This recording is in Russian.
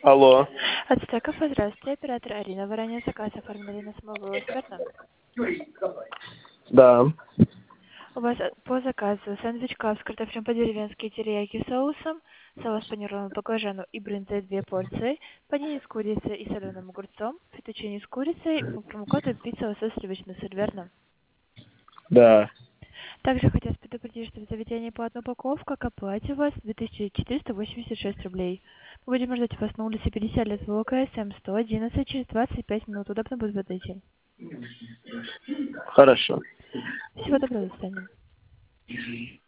Алло. От Стеков, здравствуйте, оператор Арина. Вы ранее заказ оформили на самовывоз, верно? Да. У вас по заказу сэндвич кап с картофелем по-деревенски, терияки соусом, салат с панировым баклажану и брынзой 2 порции, панини с курицей и соленым огурцом, фетучини с курицей, по промокоду пицца лосось сливочный сыр, верно? Да. Также хотелось предупредить, что в заведении платная упаковка, к оплате у вас 2486 рублей. Мы будем ждать вас на улице 50 лет ВЛК, СМ 111, через 25 минут. Удобно будет подойти. Хорошо. Всего доброго, до свидания.